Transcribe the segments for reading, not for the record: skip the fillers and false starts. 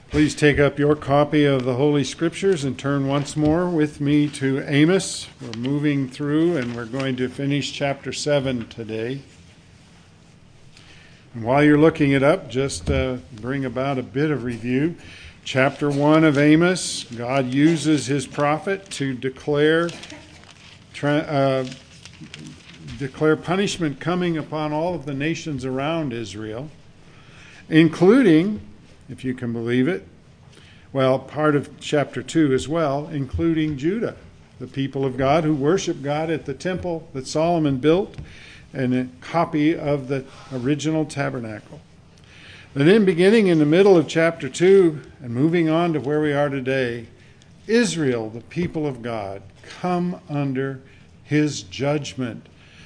Please take up your copy of the Holy Scriptures and turn once more with me to Amos. We're moving through and we're going to finish chapter 7 today. And while you're looking it up, just bring about a bit of review. Chapter 1 of Amos, God uses his prophet to declare punishment coming upon all of the nations around Israel, including, if you can believe it, well, part of chapter 2 as well, including Judah, the people of God who worship God at the temple that Solomon built, and a copy of the original tabernacle. And then beginning in the middle of chapter 2 and moving on to where we are today, Israel, the people of God, come under his judgment.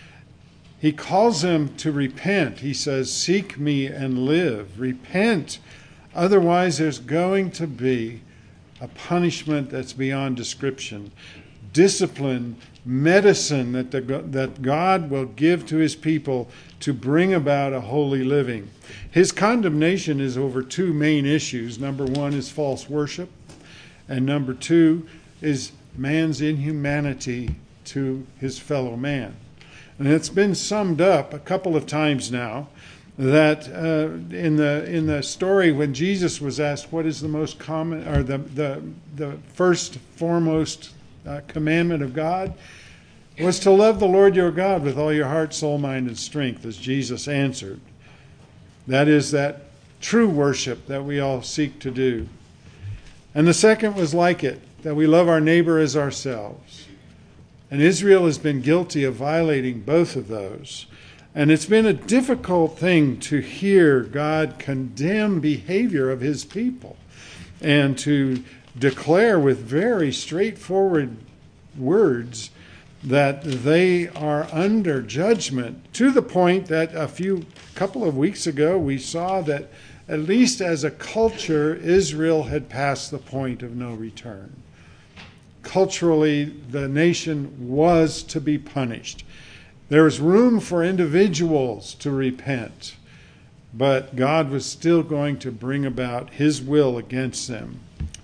He calls them to repent. He says, "Seek me and live." Repent. Otherwise, there's going to be a punishment that's beyond description. Discipline, medicine that God will give to his people to bring about a holy living. His condemnation is over two main issues. Number one is false worship, and number two is man's inhumanity to his fellow man. And it's been summed up a couple of times now that in the story when Jesus was asked what is the most common or the first foremost commandment of God, was to love the Lord your God with all your heart, soul, mind, and strength, as Jesus answered. That is that true worship that we all seek to do. And the second was like it, that we love our neighbor as ourselves. And Israel has been guilty of violating both of those. And it's been a difficult thing to hear God condemn behavior of his people and to declare with very straightforward words that they are under judgment, to the point that couple of weeks ago we saw that at least as a culture, Israel had passed the point of no return. Culturally, the nation was to be punished. There was room for individuals to repent, but God was still going to bring about his will against them.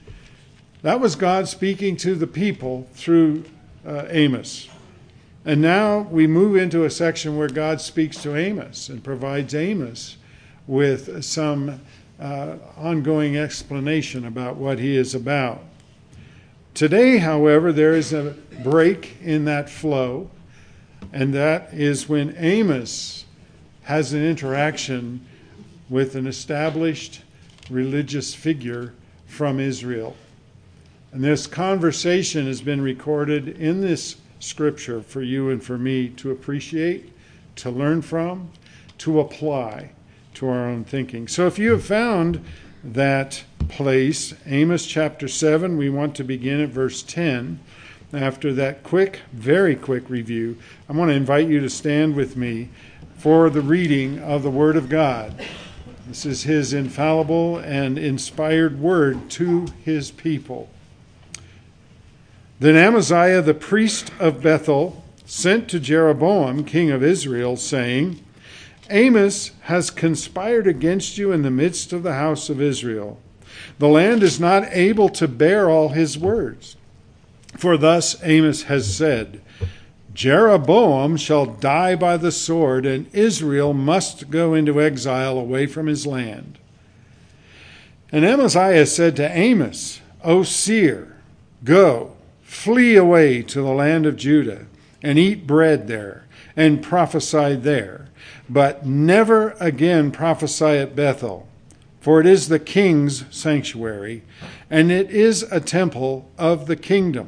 That was God speaking to the people through Amos. And now we move into a section where God speaks to Amos and provides Amos with some ongoing explanation about what he is about. Today, however, there is a break in that flow, and that is when Amos has an interaction with an established religious figure from Israel. And this conversation has been recorded in this scripture for you and for me to appreciate, to learn from, to apply to our own thinking. So if you have found that place, Amos chapter 7, we want to begin at verse 10. After that very quick review, I want to invite you to stand with me for the reading of the Word of God. This is his infallible and inspired word to his people. Then Amaziah the priest of Bethel sent to Jeroboam, king of Israel, saying, Amos has conspired against you in the midst of the house of Israel. The land is not able to bear all his words. For thus Amos has said, Jeroboam shall die by the sword, and Israel must go into exile away from his land. And Amaziah said to Amos, O seer, go, flee away to the land of Judah, and eat bread there, and prophesy there. But never again prophesy at Bethel, for it is the king's sanctuary, and it is a temple of the kingdom.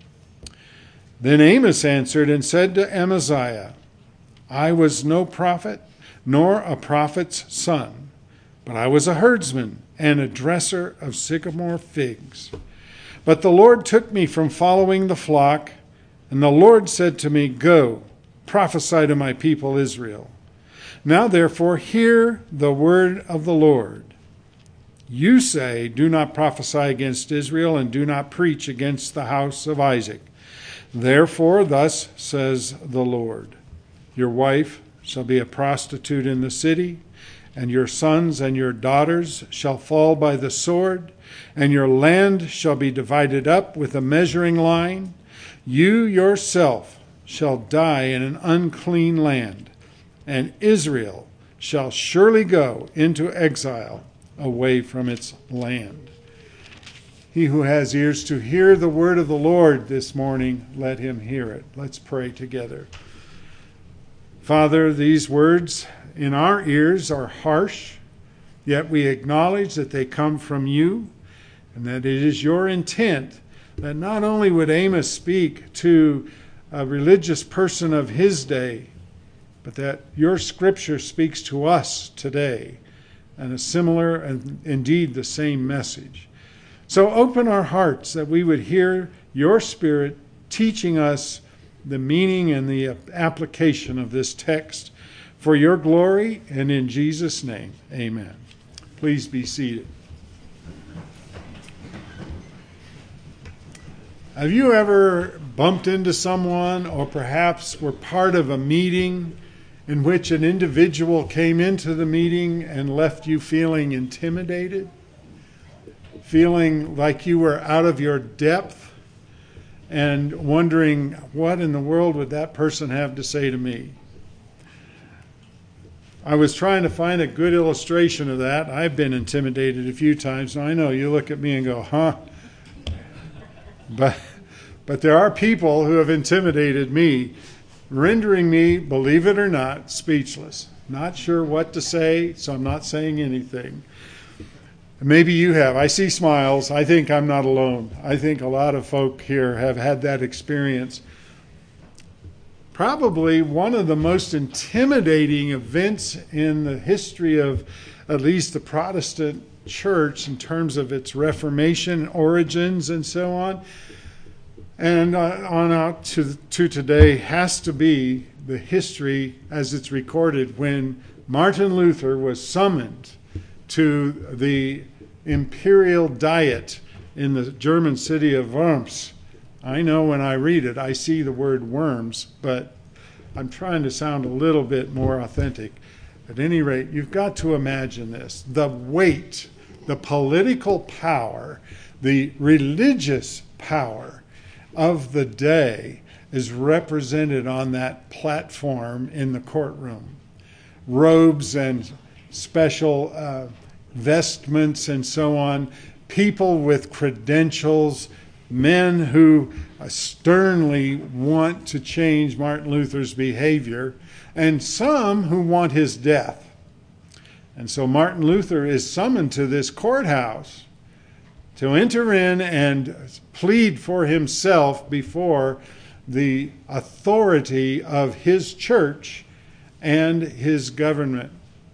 Then Amos answered and said to Amaziah, I was no prophet, nor a prophet's son, but I was a herdsman and a dresser of sycamore figs. But the Lord took me from following the flock, and the Lord said to me, Go, prophesy to my people Israel. Now therefore hear the word of the Lord. You say, Do not prophesy against Israel, and do not preach against the house of Isaac. Therefore, thus says the Lord, Your wife shall be a prostitute in the city, and your sons and your daughters shall fall by the sword, and your land shall be divided up with a measuring line. You yourself shall die in an unclean land, and Israel shall surely go into exile away from its land. He who has ears to hear the word of the Lord this morning, let him hear it. Let's pray together. Father, these words in our ears are harsh, yet we acknowledge that they come from you, and that it is your intent that not only would Amos speak to a religious person of his day, but that your scripture speaks to us today, and a similar and indeed the same message. So open our hearts that we would hear your Spirit teaching us the meaning and the application of this text for your glory, and in Jesus' name, amen. Please be seated. Have you ever bumped into someone, or perhaps were part of a meeting in which an individual came into the meeting and left you feeling intimidated, feeling like you were out of your depth, and wondering, what in the world would that person have to say to me? I was trying to find a good illustration of that. I've been intimidated a few times, and I know you look at me and go, huh? But there are people who have intimidated me, rendering me, believe it or not, speechless. Not sure what to say, so I'm not saying anything. Maybe you have. I see smiles. I think I'm not alone. I think a lot of folk here have had that experience. Probably one of the most intimidating events in the history of at least the Protestant church in terms of its Reformation origins and so on, and on out to today, has to be the history as it's recorded when Martin Luther was summoned to the imperial diet in the German city of Worms. I know when I read it, I see the word worms, but I'm trying to sound a little bit more authentic. At any rate, you've got to imagine this. The weight, the political power, the religious power of the day is represented on that platform in the courtroom. Robes and special vestments and so on, people with credentials, men who sternly want to change Martin Luther's behavior, and some who want his death. And so Martin Luther is summoned to this courthouse to enter in and plead for himself before the authority of his church and his government.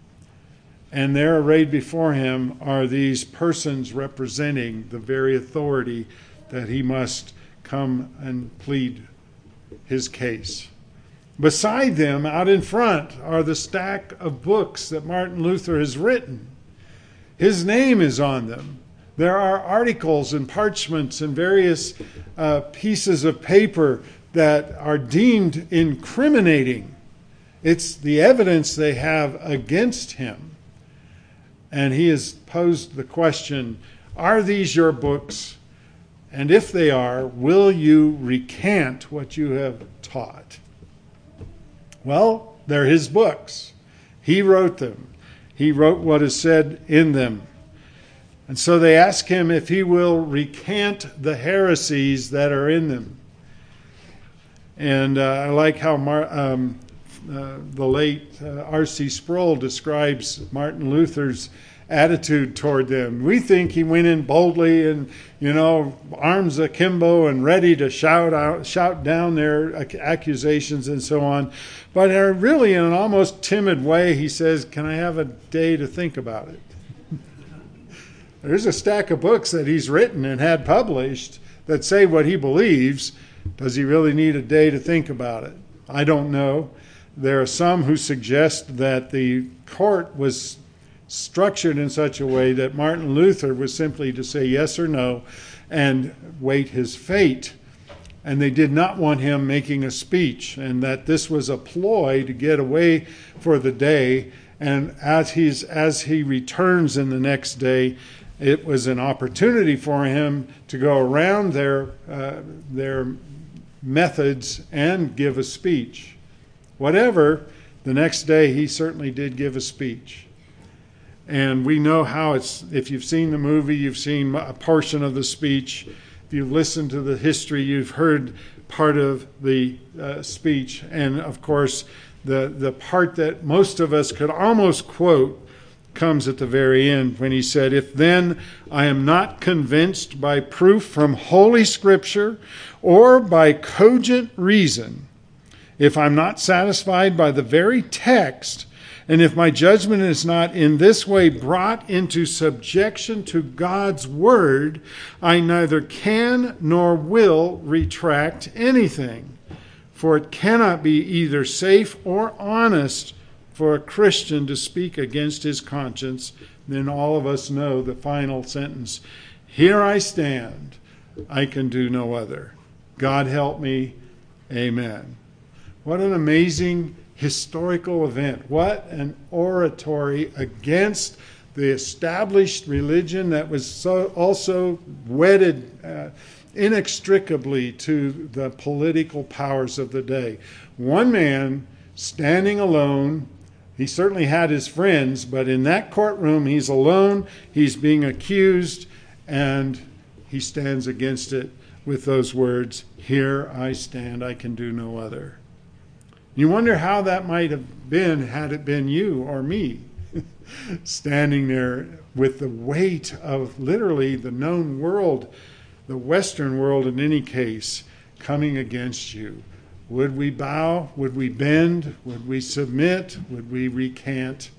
And there arrayed before him are these persons representing the very authority that he must come and plead his case. Beside them, out in front, are the stack of books that Martin Luther has written. His name is on them. There are articles and parchments and various pieces of paper that are deemed incriminating. It's the evidence they have against him. And he has posed the question, are these your books? And if they are, will you recant what you have taught? Well, they're his books. He wrote them. He wrote what is said in them. And so they ask him if he will recant the heresies that are in them. And I like how the late R.C. Sproul describes Martin Luther's attitude toward them. We think he went in boldly and, arms akimbo and ready to shout down their accusations and so on. But really, in an almost timid way, he says, "Can I have a day to think about it?" There's a stack of books that he's written and had published that say what he believes. Does he really need a day to think about it? I don't know. There are some who suggest that the court was structured in such a way that Martin Luther was simply to say yes or no and wait his fate. And they did not want him making a speech, and that this was a ploy to get away for the day And as he returns in the next day, it was an opportunity for him to go around their methods and give a speech. Whatever, the next day he certainly did give a speech. And we know how it's, if you've seen the movie, you've seen a portion of the speech. If you've listened to the history, you've heard part of the speech. And of course, the part that most of us could almost quote comes at the very end when he said, "If then I am not convinced by proof from Holy Scripture or by cogent reason, if I'm not satisfied by the very text, and if my judgment is not in this way brought into subjection to God's word, I neither can nor will retract anything. For it cannot be either safe or honest for a Christian to speak against his conscience." Then all of us know the final sentence. "Here I stand. I can do no other. God help me. Amen." What an amazing historical event. What an oratory against the established religion that was also wedded inextricably to the political powers of the day. One man standing alone. He certainly had his friends, but in that courtroom he's alone. He's being accused, and he stands against it with those words, "Here I stand, I can do no other." You wonder how that might have been had it been you or me standing there with the weight of literally the known world, the Western world in any case, coming against you. Would we bow? Would we bend? Would we submit? Would we recant?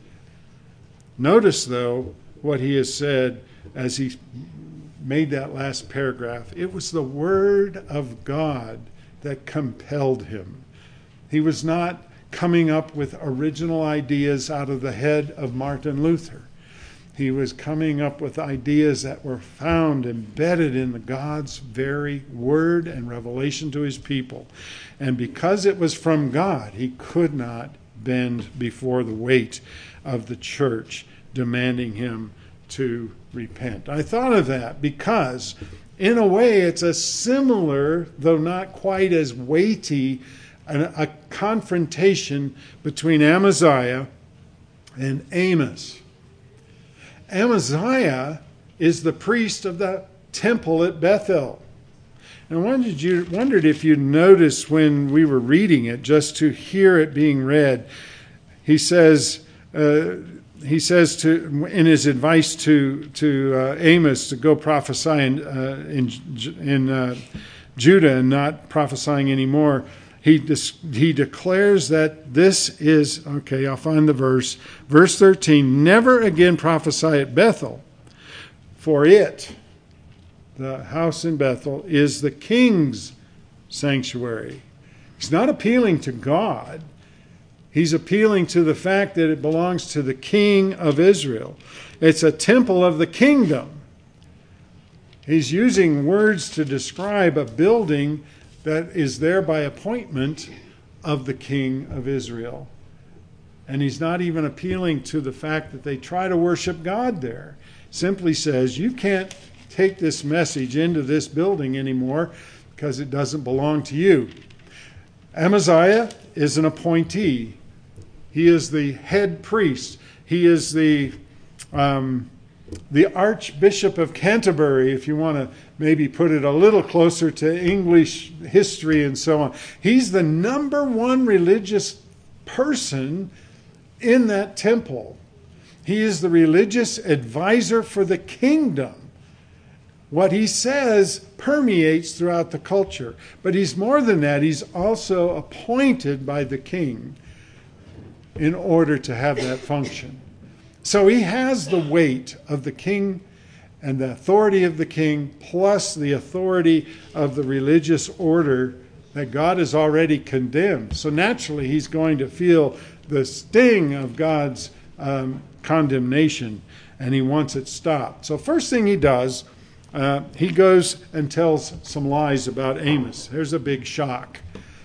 Notice, though, what he has said as he made that last paragraph. It was the word of God that compelled him. He was not coming up with original ideas out of the head of Martin Luther. He was coming up with ideas that were found embedded in God's very word and revelation to his people. And because it was from God, he could not bend before the weight of the church demanding him to repent. I thought of that because, in a way, it's a similar, though not quite as weighty, a confrontation between Amaziah and Amos. Amaziah is the priest of the temple at Bethel. And I wondered if you noticed when we were reading it, just to hear it being read, he says in his advice to Amos to go prophesy in Judah and not prophesying anymore. He declares that this is, okay, I'll find the verse. Verse 13, "Never again prophesy at Bethel, for it," the house in Bethel, "is the king's sanctuary." He's not appealing to God. He's appealing to the fact that it belongs to the king of Israel. It's a temple of the kingdom. He's using words to describe a building that is there by appointment of the king of Israel. And he's not even appealing to the fact that they try to worship God there. Simply says, you can't take this message into this building anymore because it doesn't belong to you. Amaziah is an appointee. He is the head priest. He is the Archbishop of Canterbury, if you want to maybe put it a little closer to English history and so on. He's the number one religious person in that temple. He is the religious advisor for the kingdom. What he says permeates throughout the culture. But he's more than that. He's also appointed by the king in order to have that function. So he has the weight of the king and the authority of the king, plus the authority of the religious order that God has already condemned. So naturally, he's going to feel the sting of God's condemnation, and he wants it stopped. So first thing he does, he goes and tells some lies about Amos. There's a big shock.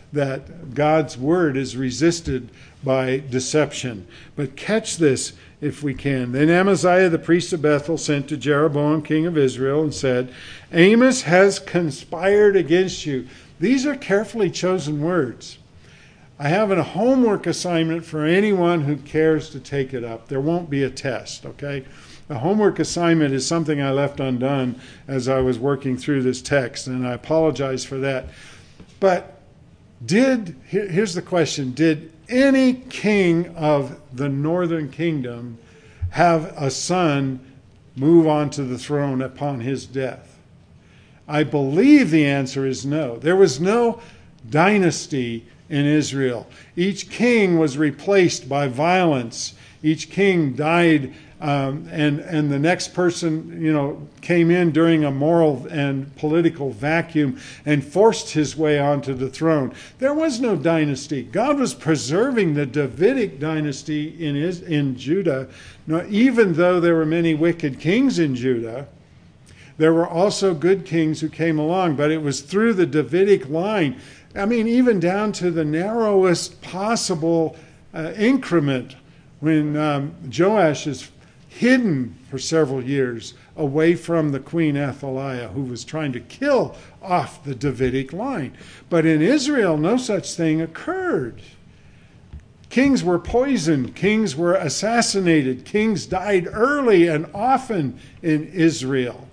that God's word is resisted by deception. But catch this if we can. Then Amaziah the priest of Bethel sent to Jeroboam king of Israel and said, Amos has conspired against you. These are carefully chosen words. I have a homework assignment for anyone who cares to take it up. There won't be a test, okay? The homework assignment is something I left undone as I was working through this text, and I apologize for that. But here's the question, did any king of the northern kingdom have a son move on to the throne upon his death? I believe the answer is no. There was no dynasty in Israel. Each king was replaced by violence. Each king died, and the next person, came in during a moral and political vacuum and forced his way onto the throne. There was no dynasty. God was preserving the Davidic dynasty in Judah. Now, even though there were many wicked kings in Judah, there were also good kings who came along, but it was through the Davidic line. I mean, even down to the narrowest possible increment when Joash is hidden for several years away from the Queen Athaliah, who was trying to kill off the Davidic line. But in Israel, no such thing occurred. Kings were poisoned. Kings were assassinated. Kings died early and often in Israel.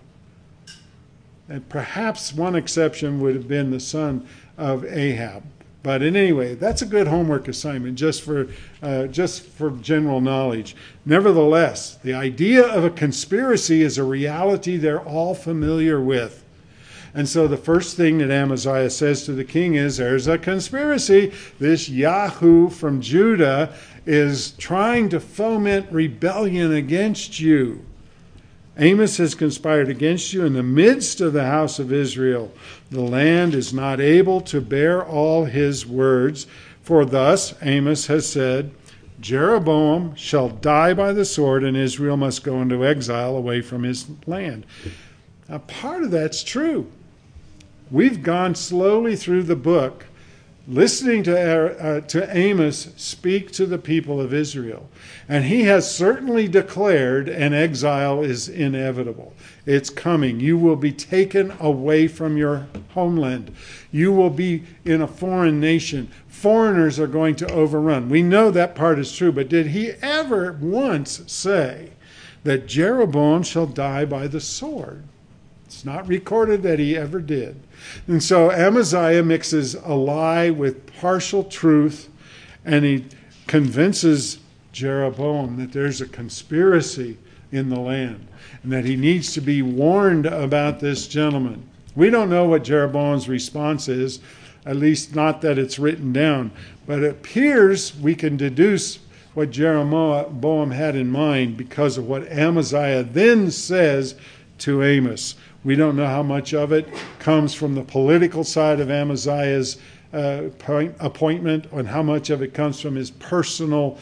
And perhaps one exception would have been the son of Ahab. But in any way, that's a good homework assignment just for general knowledge. Nevertheless, the idea of a conspiracy is a reality they're all familiar with. And so the first thing that Amaziah says to the king is, there's a conspiracy. This Yahoo from Judah is trying to foment rebellion against you. Amos has conspired against you in the midst of the house of Israel. The land is not able to bear all his words. For thus Amos has said, Jeroboam shall die by the sword, and Israel must go into exile away from his land. Now, part of that's true. We've gone slowly through the book, listening to Amos speak to the people of Israel. And he has certainly declared an exile is inevitable. It's coming. You will be taken away from your homeland. You will be in a foreign nation. Foreigners are going to overrun. We know that part is true, but did he ever once say that Jeroboam shall die by the sword? It's not recorded that he ever did. And so Amaziah mixes a lie with partial truth, and he convinces Jeroboam that there's a conspiracy in the land and that he needs to be warned about this gentleman. We don't know what Jeroboam's response is, at least not that it's written down, but it appears we can deduce what Jeroboam had in mind because of what Amaziah then says to Amos. We don't know how much of it comes from the political side of Amaziah's appointment and how much of it comes from his personal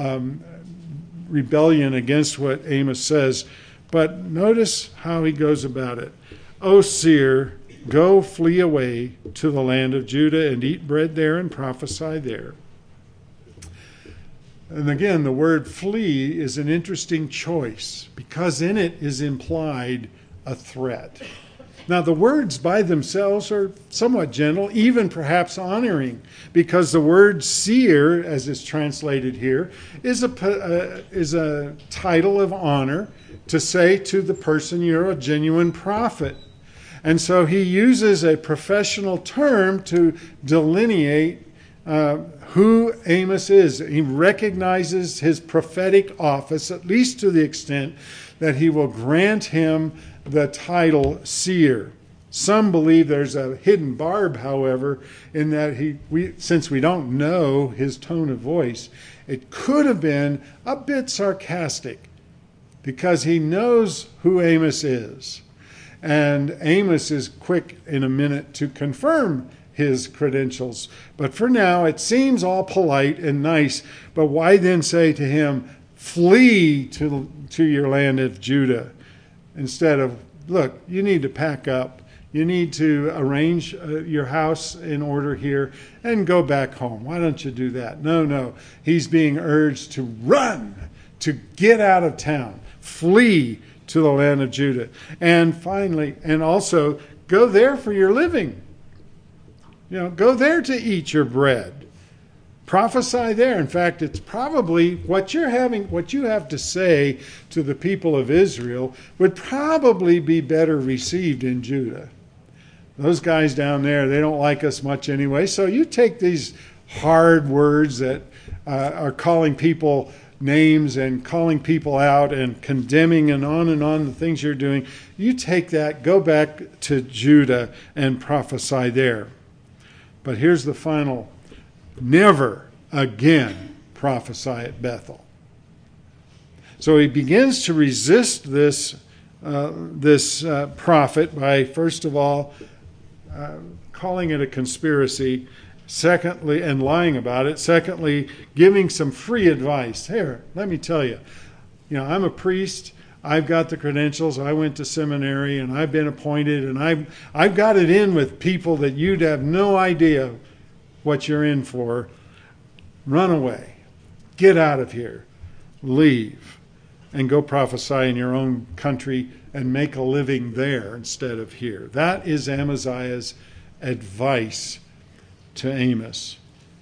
rebellion against what Amos says. But notice how he goes about it. O seer, go flee away to the land of Judah and eat bread there and prophesy there. And again, the word flee is an interesting choice because in it is implied a threat. Now, the words by themselves are somewhat gentle, even perhaps honoring, because the word seer, as is translated here, is a title of honor to say to the person, you're a genuine prophet. And so he uses a professional term to delineate who Amos is. He recognizes his prophetic office, at least to the extent that he will grant him the title seer. Some believe there's a hidden barb, however, in that since we don't know his tone of voice, it could have been a bit sarcastic because he knows who Amos is. And Amos is quick in a minute to confirm his credentials. But for now, it seems all polite and nice. But why then say to him, flee to your land of Judah, instead of, look, you need to pack up. You need to arrange your house in order here and go back home. Why don't you do that? No. He's being urged to run, to get out of town, flee to the land of Judah. And finally, and also go there for your living. Go there to eat your bread. Prophesy there. In fact, it's probably what you have to say to the people of Israel would probably be better received in Judah. Those guys down there, they don't like us much anyway. So you take these hard words that are calling people names and calling people out and condemning and on the things you're doing. You take that, go back to Judah and prophesy there. But here's the final: never again prophesy at Bethel. So he begins to resist this prophet by, first of all, calling it a conspiracy, secondly, and lying about it, secondly, giving some free advice. Here, let me tell you, I'm a priest. I've got the credentials. I went to seminary, and I've been appointed, and I've got it in with people that you'd have no idea what you're in for. Run away. Get out of here. Leave. And go prophesy in your own country and make a living there instead of here. That is Amaziah's advice to Amos.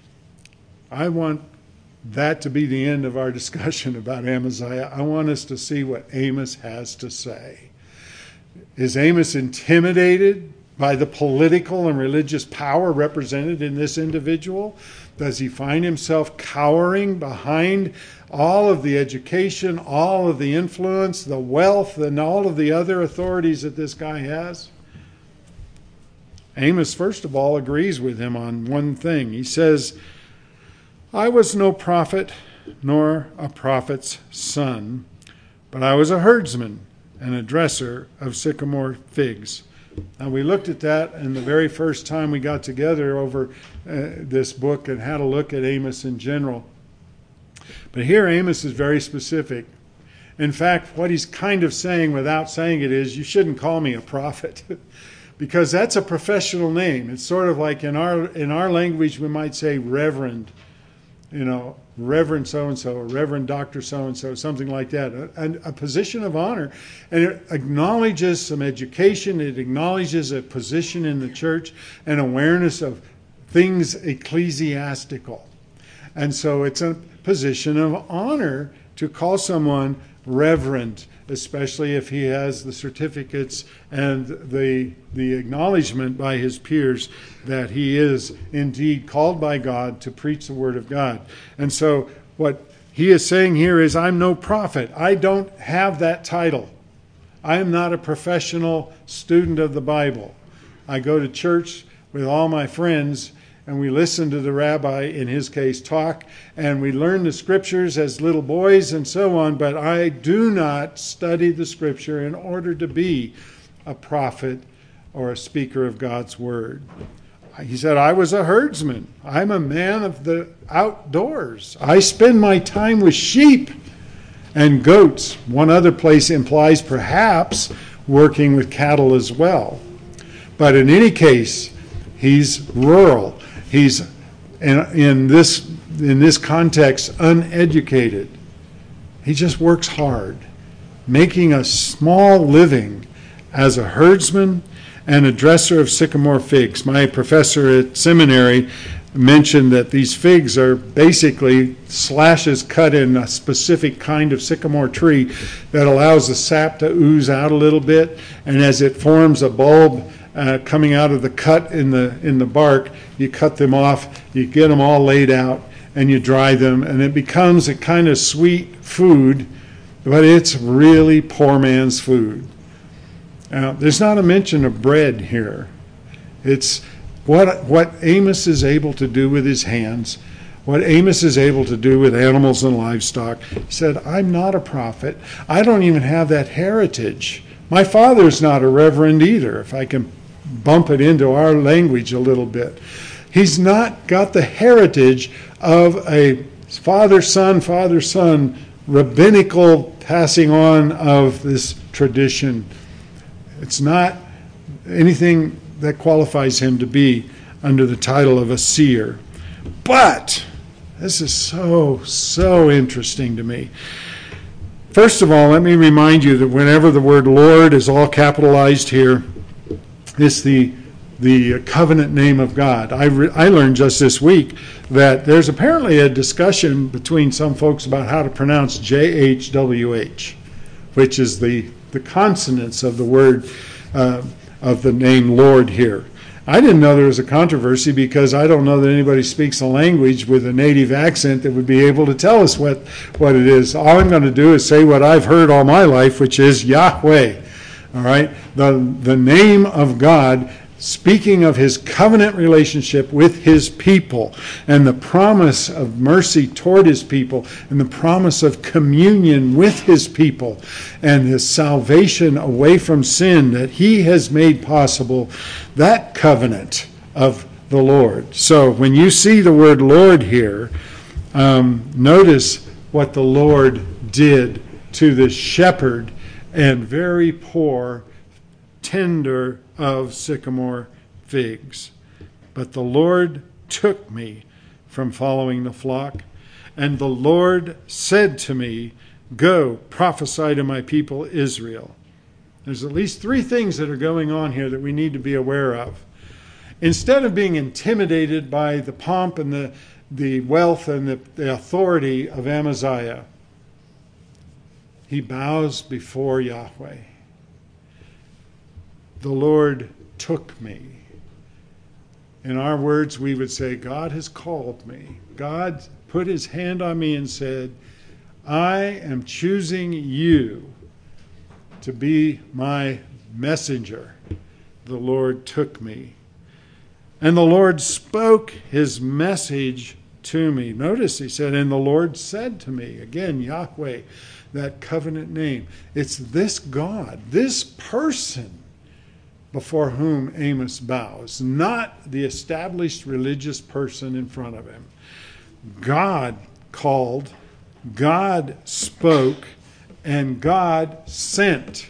I want that to be the end of our discussion about Amaziah. I want us to see what Amos has to say. Is Amos intimidated by the political and religious power represented in this individual? Does he find himself cowering behind all of the education, all of the influence, the wealth, and all of the other authorities that this guy has? Amos, first of all, agrees with him on one thing. He says, I was no prophet, nor a prophet's son, but I was a herdsman and a dresser of sycamore figs. Now, we looked at that in the very first time we got together over this book and had a look at Amos in general. But here Amos is very specific. In fact, what he's kind of saying without saying it is, you shouldn't call me a prophet. Because that's a professional name. It's sort of like in our language we might say reverend, Reverend so-and-so, or Reverend Dr. so-and-so, something like that, a position of honor. And it acknowledges some education, it acknowledges a position in the church, an awareness of things ecclesiastical. And so it's a position of honor to call someone reverend, especially if he has the certificates and the acknowledgement by his peers that he is indeed called by God to preach the word of God. And so what he is saying here is, I'm no prophet. I don't have that title. I am not a professional student of the Bible. I go to church with all my friends, and we listen to the rabbi, in his case, talk, and we learn the scriptures as little boys and so on, but I do not study the scripture in order to be a prophet or a speaker of God's word. He said, I was a herdsman. I'm a man of the outdoors. I spend my time with sheep and goats. One other place implies perhaps working with cattle as well. But in any case, he's rural. He's in this context uneducated. He just works hard, making a small living as a herdsman and a dresser of sycamore figs. My professor at seminary mentioned that these figs are basically slashes cut in a specific kind of sycamore tree that allows the sap to ooze out a little bit, and as it forms a bulb coming out of the cut in the bark, you cut them off, you get them all laid out, and you dry them, and it becomes a kind of sweet food, but it's really poor man's food. Now, there's not a mention of bread here. It's what Amos is able to do with his hands, what Amos is able to do with animals and livestock. He said, I'm not a prophet. I don't even have that heritage. My father's not a reverend either, if I can bump it into our language a little bit. He's not got the heritage of a father-son rabbinical passing on of this tradition. It's not anything that qualifies him to be under the title of a seer. But this is so interesting to me. First of all, let me remind you that whenever the word Lord is all capitalized here, it's the covenant name of God. I learned just this week that there's apparently a discussion between some folks about how to pronounce JHWH, which is the consonants of the word of the name Lord here. I didn't know there was a controversy because I don't know that anybody speaks a language with a native accent that would be able to tell us what it is. All I'm going to do is say what I've heard all my life, which is Yahweh. All right? The name of God, speaking of his covenant relationship with his people and the promise of mercy toward his people and the promise of communion with his people and his salvation away from sin that he has made possible, that covenant of the Lord. So when you see the word Lord here, notice what the Lord did to this shepherd and very poor tender of sycamore figs. But the Lord took me from following the flock, and the Lord said to me, go, prophesy to my people Israel. There's at least three things that are going on here that we need to be aware of. Instead of being intimidated by the pomp and the wealth and the authority of Amaziah, he bows before Yahweh. The Lord took me. In our words, we would say, God has called me. God put his hand on me and said, I am choosing you to be my messenger. The Lord took me. And the Lord spoke his message to me. Notice he said, and the Lord said to me. Again, Yahweh, that covenant name. It's this God, this person, before whom Amos bows, not the established religious person in front of him. God called, God spoke, and God sent.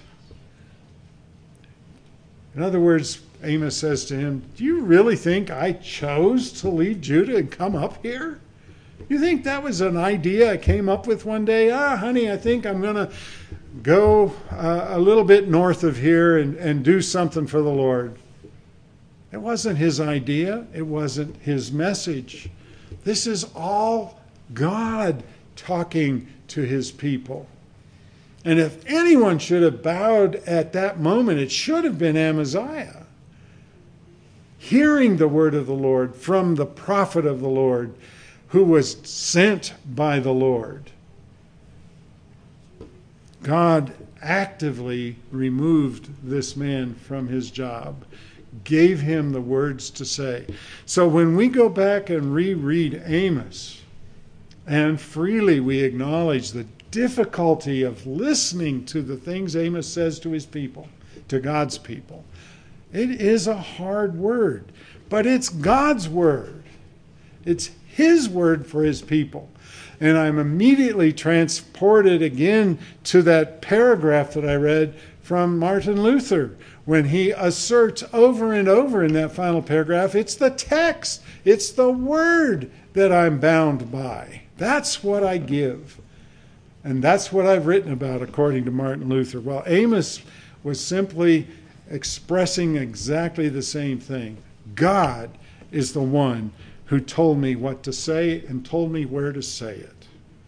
In other words, Amos says to him, do you really think I chose to leave Judah and come up here? You think that was an idea I came up with one day? Honey, I think I'm going to go a little bit north of here and do something for the Lord. It wasn't his idea. It wasn't his message. This is all God talking to his people. And if anyone should have bowed at that moment, it should have been Amaziah. Hearing the word of the Lord from the prophet of the Lord, who was sent by the Lord. God actively removed this man from his job, gave him the words to say. So when we go back and reread Amos, and freely we acknowledge the difficulty of listening to the things Amos says to his people, to God's people, it is a hard word, but it's God's word. It's his word for his people. And I'm immediately transported again to that paragraph that I read from Martin Luther, when he asserts over and over in that final paragraph, it's the text, it's the word that I'm bound by. That's what I give. And that's what I've written about, according to Martin Luther. Well, Amos was simply expressing exactly the same thing. God is the one who told me what to say and told me where to say it.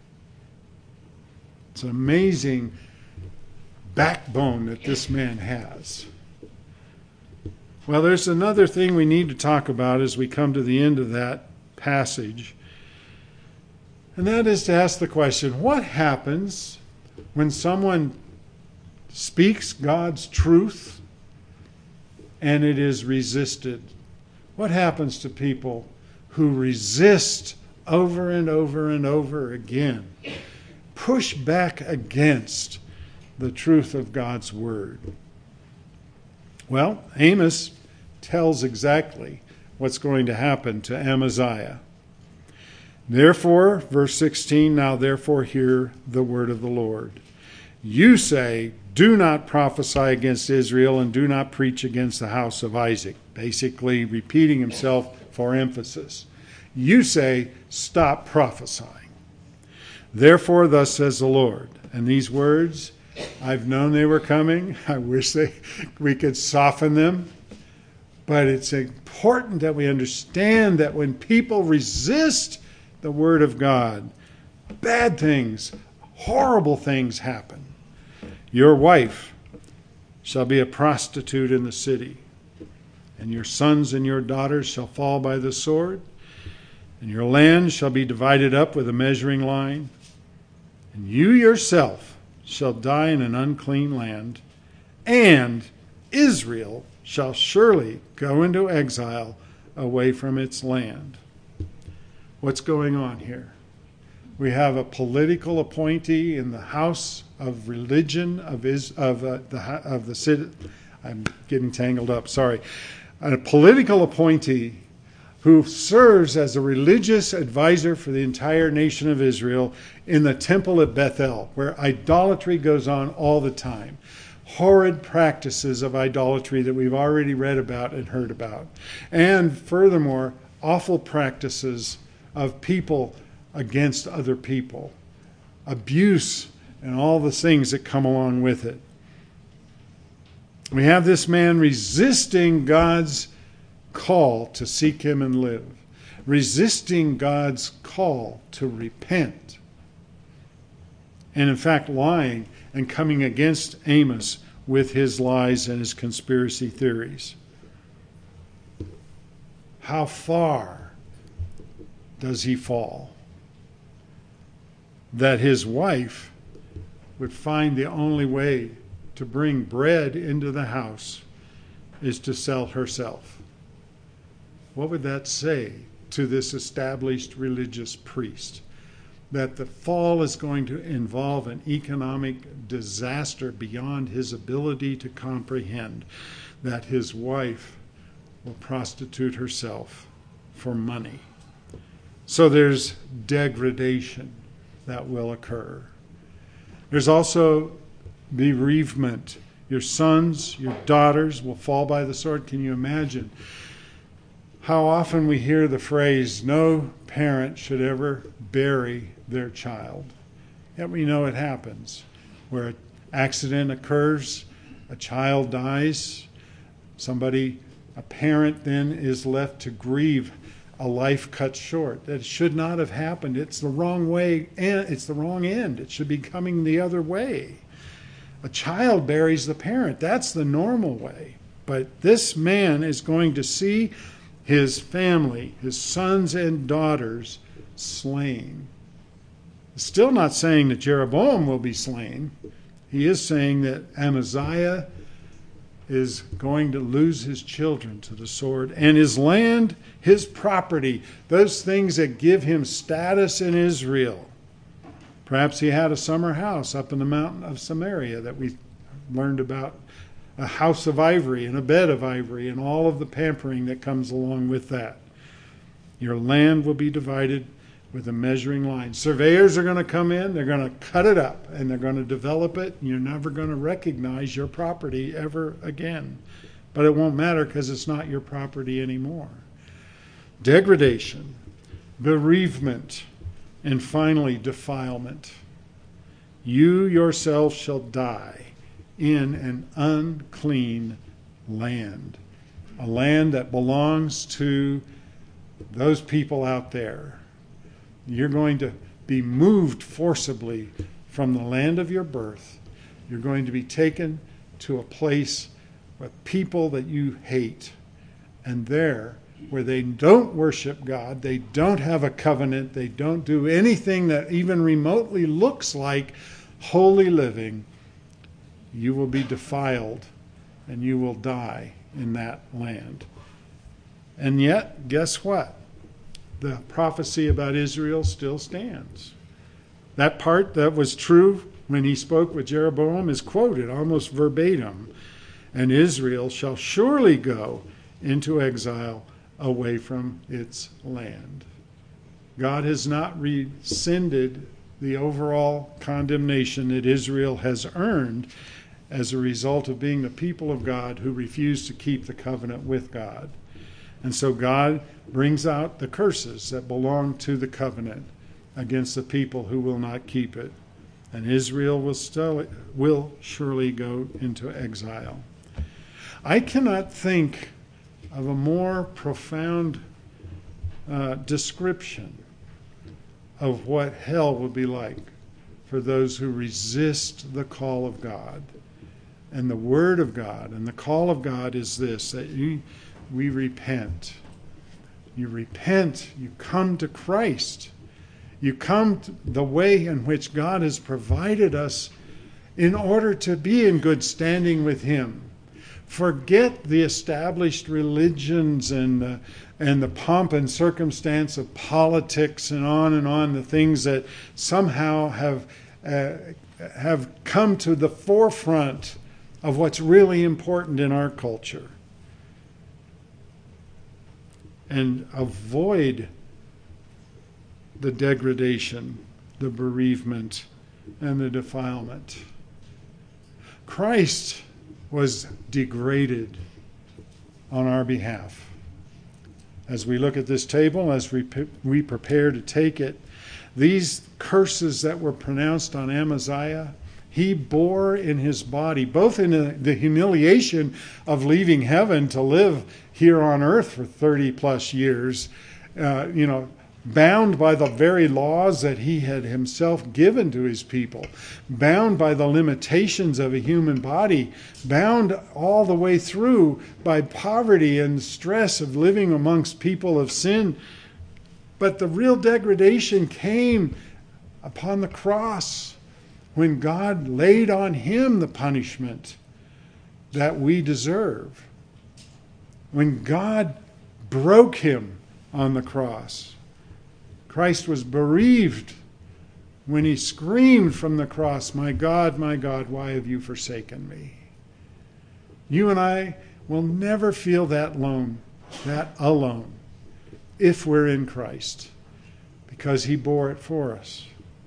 It's an amazing backbone that this man has. Well, there's another thing we need to talk about as we come to the end of that passage. And that is to ask the question, what happens when someone speaks God's truth and it is resisted? What happens to people who resist over and over and over again, push back against the truth of God's word? Well, Amos tells exactly what's going to happen to Amaziah. Therefore, verse 16, now therefore hear the word of the Lord. You say, do not prophesy against Israel and do not preach against the house of Isaac. Basically repeating himself for emphasis. You say, stop prophesying. Therefore, thus says the Lord. And these words, I've known they were coming. I wish we could soften them. But it's important that we understand that when people resist the word of God, bad things, horrible things happen. Your wife shall be a prostitute in the city, and your sons and your daughters shall fall by the sword, and your land shall be divided up with a measuring line, and you yourself shall die in an unclean land, and Israel shall surely go into exile away from its land. What's going on here? We have a political appointee in the house of religion of the city. I'm getting tangled up. Sorry, a political appointee who serves as a religious advisor for the entire nation of Israel in the temple at Bethel, where idolatry goes on all the time. Horrid practices of idolatry that we've already read about and heard about. And furthermore, awful practices of people against other people. Abuse and all the things that come along with it. We have this man resisting God's call to seek him and live. Resisting God's call to repent. And in fact, lying and coming against Amos with his lies and his conspiracy theories. How far does he fall? That his wife would find the only way to bring bread into the house is to sell herself. What would that say to this established religious priest? That the fall is going to involve an economic disaster beyond his ability to comprehend, that his wife will prostitute herself for money. So there's degradation that will occur. There's also bereavement. Your sons, your daughters will fall by the sword. Can you imagine how often we hear the phrase, no parent should ever bury their child? Yet we know it happens. Where an accident occurs, a child dies, a parent then is left to grieve a life cut short. That should not have happened. It's the wrong way, and it's the wrong end. It should be coming the other way. A child buries the parent. That's the normal way. But this man is going to see his family, his sons and daughters, slain. Still not saying that Jeroboam will be slain. He is saying that Amaziah is going to lose his children to the sword, and his land, his property, those things that give him status in Israel. Perhaps he had a summer house up in the mountain of Samaria that we learned about, a house of ivory and a bed of ivory and all of the pampering that comes along with that. Your land will be divided with a measuring line. Surveyors are going to come in, they're going to cut it up, and they're going to develop it, and you're never going to recognize your property ever again. But it won't matter because it's not your property anymore. Degradation, bereavement, and finally defilement. You yourself shall die in an unclean land, a land that belongs to those people out there. You're going to be moved forcibly from the land of your birth. You're going to be taken to a place with people that you hate. And there, where they don't worship God, they don't have a covenant, they don't do anything that even remotely looks like holy living, you will be defiled and you will die in that land. And yet, guess what? The prophecy about Israel still stands. That part that was true when he spoke with Jeroboam is quoted almost verbatim. And Israel shall surely go into exile away from its land. God has not rescinded the overall condemnation that Israel has earned as a result of being the people of God who refuse to keep the covenant with God. And so God brings out the curses that belong to the covenant against the people who will not keep it. And Israel will surely go into exile. I cannot think of a more profound description of what hell would be like for those who resist the call of God and the word of God. And the call of God is this, that we repent. You repent, you come to Christ. You come to the way in which God has provided us in order to be in good standing with Him. Forget the established religions and the pomp and circumstance of politics and on, the things that somehow have come to the forefront of what's really important in our culture. And avoid the degradation, the bereavement, and the defilement. Christ was degraded on our behalf. As we look at this table, as we prepare to take it, these curses that were pronounced on Amaziah, he bore in his body, both in the humiliation of leaving heaven to live here on earth for 30 plus years, bound by the very laws that he had himself given to his people, bound by the limitations of a human body, bound all the way through by poverty and stress of living amongst people of sin. But the real degradation came upon the cross when God laid on him the punishment that we deserve. When God broke him on the cross. Christ was bereaved when he screamed from the cross, my God, why have you forsaken me?" You and I will never feel that alone, if we're in Christ, because he bore it for us.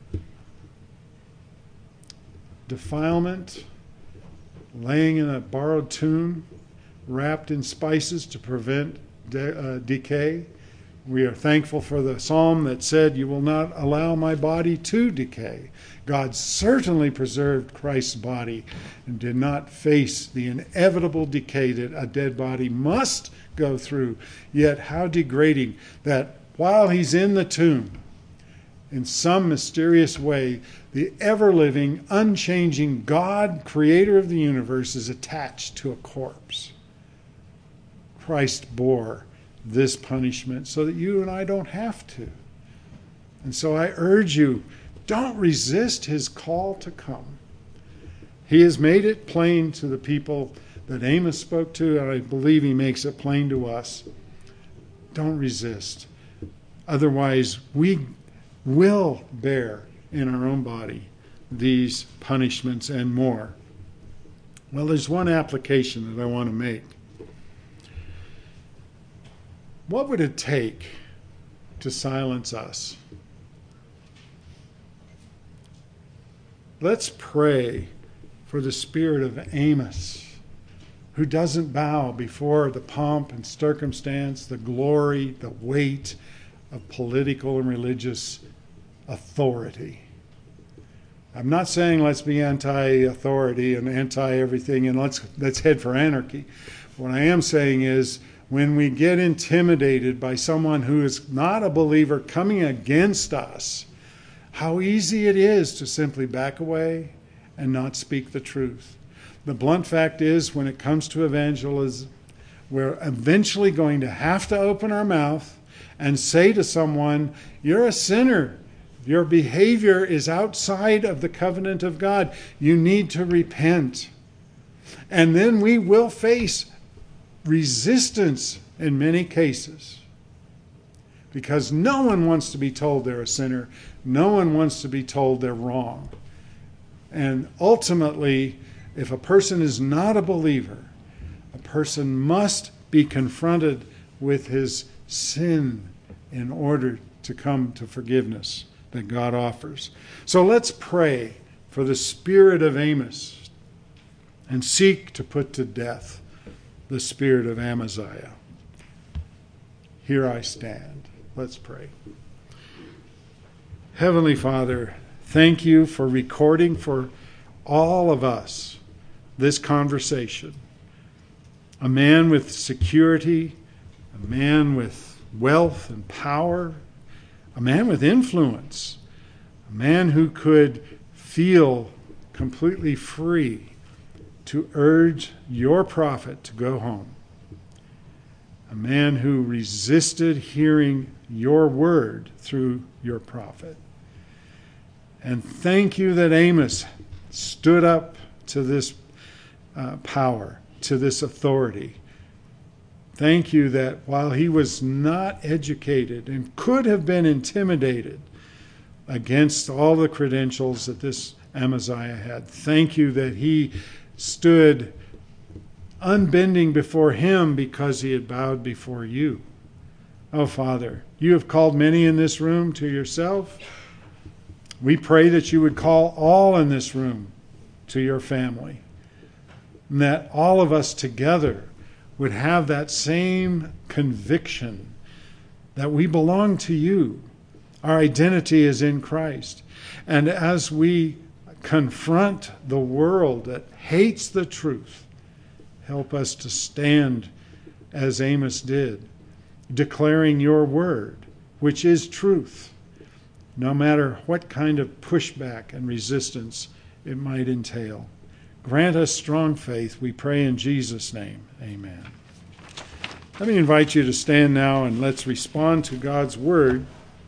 Defilement, laying in a borrowed tomb, wrapped in spices to prevent decay. We are thankful for the psalm that said, "You will not allow my body to decay." God certainly preserved Christ's body and did not face the inevitable decay that a dead body must go through. Yet how degrading that while he's in the tomb, in some mysterious way, the ever-living, unchanging God, creator of the universe, is attached to a corpse. Christ bore this punishment so that you and I don't have to. And so I urge you, don't resist his call to come. He has made it plain to the people that Amos spoke to, and I believe he makes it plain to us. Don't resist. Otherwise, we will bear in our own body these punishments and more. Well, there's one application that I want to make. What would it take to silence us? Let's pray for the spirit of Amos, who doesn't bow before the pomp and circumstance, the glory, the weight of political and religious authority. I'm not saying let's be anti-authority and anti-everything and let's head for anarchy. What I am saying is, when we get intimidated by someone who is not a believer coming against us, how easy it is to simply back away and not speak the truth. The blunt fact is, when it comes to evangelism, we're eventually going to have to open our mouth and say to someone, "You're a sinner. Your behavior is outside of the covenant of God. You need to repent." And then we will face resistance in many cases, because no one wants to be told they're a sinner. No one wants to be told they're wrong. And ultimately, if a person is not a believer, a person must be confronted with his sin in order to come to forgiveness that God offers. So let's pray for the spirit of Amos and seek to put to death the spirit of Amaziah. Here I stand. Let's pray. Heavenly Father, thank you for recording for all of us this conversation. A man with security, a man with wealth and power, a man with influence, a man who could feel completely free to urge your prophet to go home. A man who resisted hearing your word through your prophet. And thank you that Amos stood up to this power, to this authority. Thank you that while he was not educated and could have been intimidated against all the credentials that this Amaziah had, thank you that he stood unbending before him because he had bowed before you. Oh, Father, you have called many in this room to yourself. We pray that you would call all in this room to your family, and that all of us together would have that same conviction that we belong to you. Our identity is in Christ. And as we confront the world that hates the truth, help us to stand as Amos did, declaring your word, which is truth, no matter what kind of pushback and resistance it might entail. Grant us strong faith, we pray in Jesus' name. Amen. Let me invite you to stand now and let's respond to God's word